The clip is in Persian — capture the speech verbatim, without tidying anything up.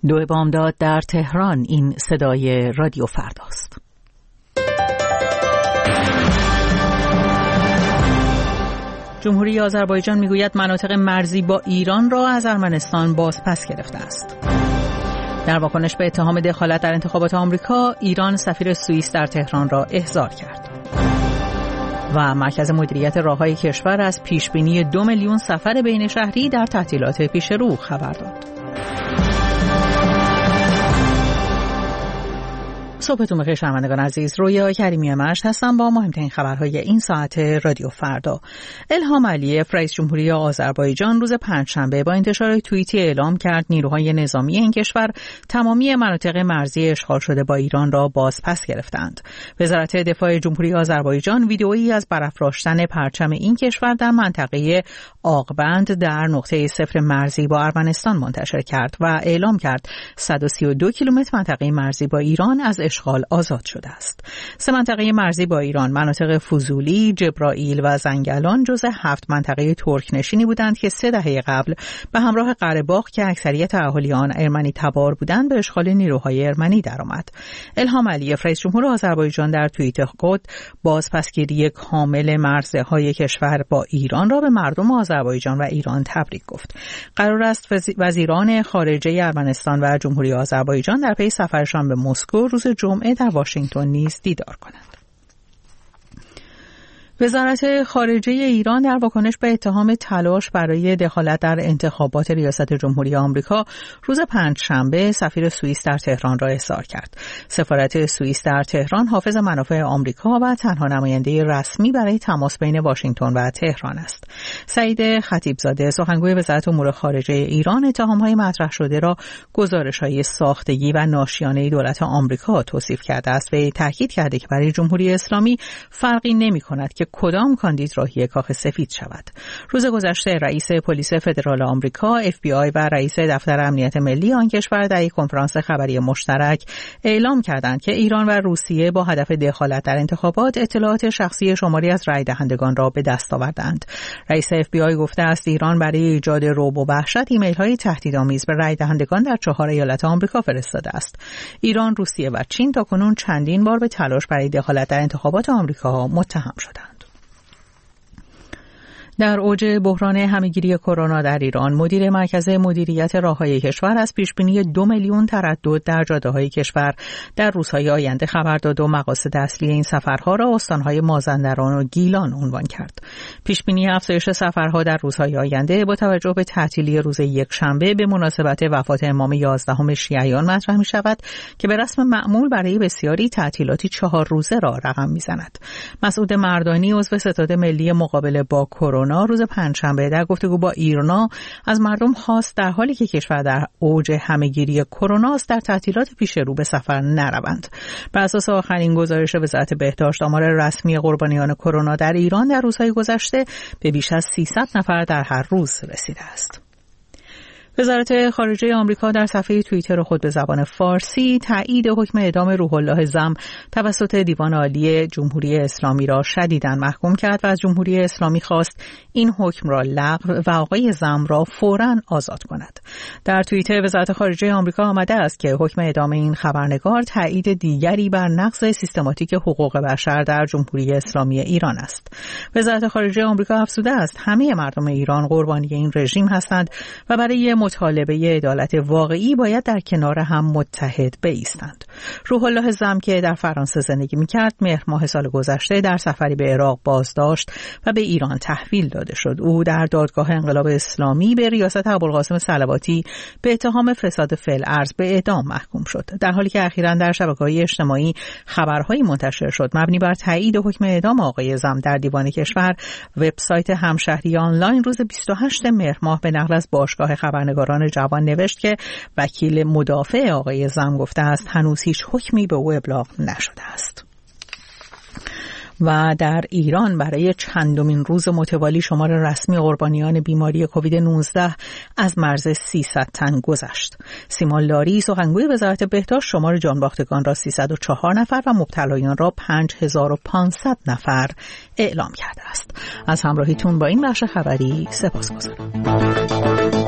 دو بامداد در تهران. این صدای رادیو فرداست. جمهوری آذربایجان میگوید مناطق مرزی با ایران را از ارمنستان بازپس گرفته است. در واکنش به اتهام دخالت در انتخابات آمریکا، ایران سفیر سوئیس در تهران را احضار کرد. و مرکز مدیریت راههای کشور از پیشبینی دو میلیون سفر بین شهری در تعطیلات پیش رو خبر داد. صبحتون بخیر شنوندگان عزیز. رویا کریمی مشت هستم با مهمترین خبرهای این ساعت رادیو فردا. الهام علیف رئیس جمهوری آذربایجان روز پنجشنبه با انتشار توییتی اعلام کرد نیروهای نظامی این کشور تمامی مناطق مرزی اشغال شده با ایران را بازپس گرفتند. وزارت دفاع جمهوری آذربایجان ویدئویی از برافراشتن پرچم این کشور در منطقه آقبند در نقطه صفر مرزی با ارمنستان منتشر کرد و اعلام کرد صد و سی و دو کیلومتر منطقه مرزی با ایران از اشغال آزاد شده است. سه منطقه مرزی با ایران، مناطق فضولی، جبرائیل و زنگلان جزء هفت منطقه ترک نشینی بودند که سه دهه قبل به همراه قره‌باغ که اکثریت اهالی آن ارمنی تبار بودند به اشغال نیروهای ارمنی درآمد. الهام علیف رئیس جمهور آذربایجان در توییت خود بازپسگیری کامل مرزهای کشور با ایران را به مردم آذربایجان و ایران تبریک گفت. قرار است وزیران خارجه ارمنستان و جمهوری آذربایجان در پی سفرشان به مسکو روز جمعه در واشنگتن نیز دیدار کنند. وزارت خارجه ایران در واکنش به اتهام تلاش برای دخالت در انتخابات ریاست جمهوری آمریکا روز پنجشنبه سفیر سوئیس در تهران را احضار کرد. سفارت سوئیس در تهران حافظ منافع آمریکا و تنها نماینده رسمی برای تماس بین واشنگتن و تهران است. سعید خطیبزاده سخنگوی وزارت امور خارجه ایران اتهام‌های مطرح شده را گزارش‌های ساختگی و ناشیانه دولت آمریکا توصیف کرده است و تاکید کرده که برای جمهوری اسلامی فرقی نمی‌کند که کدام کاندید راهی کاخ سفید شود. روز گذشته رئیس پلیس فدرال آمریکا اف بی آی و رئیس دفتر امنیت ملی آن کشور در یک کنفرانس خبری مشترک اعلام کردند که ایران و روسیه با هدف دخالت در انتخابات اطلاعات شخصی شماری از رای دهندگان را به دست آوردند. رئیس اف بی آی گفته است ایران برای ایجاد رعب و وحشت ایمیل‌های تهدیدآمیز به رای دهندگان در چهار ایالت آمریکا فرستاده است. ایران، روسیه و چین تاکنون چندین بار به تلاش برای دخالت در انتخابات آمریکا متهم شدند. در اوج بحران همه‌گیری کرونا در ایران، مدیر مرکز مدیریت راههای کشور از پیشبینی دو میلیون تردد در جاده‌های کشور در روزهای آینده خبر داد و مقاصد اصلی این سفرها را استان‌های مازندران و گیلان عنوان کرد. پیشبینی افزایش سفرها در روزهای آینده با توجه به تعطیلی روز یکشنبه به مناسبت وفات امام یازدهم شیعیان مطرح می‌شود که به رسم معمول برای بسیاری تعطیلاتی چهار روزه را رقم می‌زند. مسعود مردانی عضو ستاد ملی مقابله با کرونا روز پنجشنبه در گفتگو با ایرنا از مردم خواست در حالی که کشور در اوج همه‌گیری کرونا است در تعطیلات پیش رو به سفر نروند. بر اساس آخرین گزارش وزارت بهداشت، آمار رسمی قربانیان کرونا در ایران در روزهای گذشته به بیش از سیصد نفر در هر روز رسیده است. وزارت خارجه آمریکا در صفحه توییتر خود به زبان فارسی تایید حکم اعدام روح الله زم توسط دیوان عالی جمهوری اسلامی را شدیداً محکوم کرد و از جمهوری اسلامی خواست این حکم را لغو و آقای زم را فوراً آزاد کند. در توییتر وزارت خارجه آمریکا آمده است که حکم اعدام این خبرنگار تایید دیگری بر نقض سیستماتیک حقوق بشر در جمهوری اسلامی ایران است. وزارت خارجه آمریکا افزوده است همه مردم ایران قربانی این رژیم هستند و برای مطالبه عدالت واقعی باید در کنار هم متحد بایستند. روح الله زم که در فرانسه زندگی می‌کرد، مهر ماه سال گذشته در سفری به عراق بازداشت و به ایران تحویل داده شد. او در دادگاه انقلاب اسلامی به ریاست ابوالقاسم صلواتی به اتهام فساد فعل ارض به اعدام محکوم شد. در حالی که اخیراً در شبکه‌های اجتماعی خبرهایی منتشر شد مبنی بر تایید حکم اعدام آقای زم در دیوان کشور، وبسایت همشهری آنلاین روز بیست و هشتم مهر ماه به نقل از باشگاه خبرنگاران جوان نوشت که وکیل مدافع آقای زم گفته است هنوز هیچ حکمی به او ابلاغ نشده است. و در ایران برای چندمین روز متوالی شمار رسمی قربانیان بیماری کووید نوزده از مرز سیصد تن گذشت. سیمان لاری سخنگوی وزارت بهداشت شمار جانباختگان را سیصد و چهار نفر و مبتلایان را پنج هزار و پانصد نفر اعلام کرده است. از همراهیتون با این بخش خبری سپاسگزارم.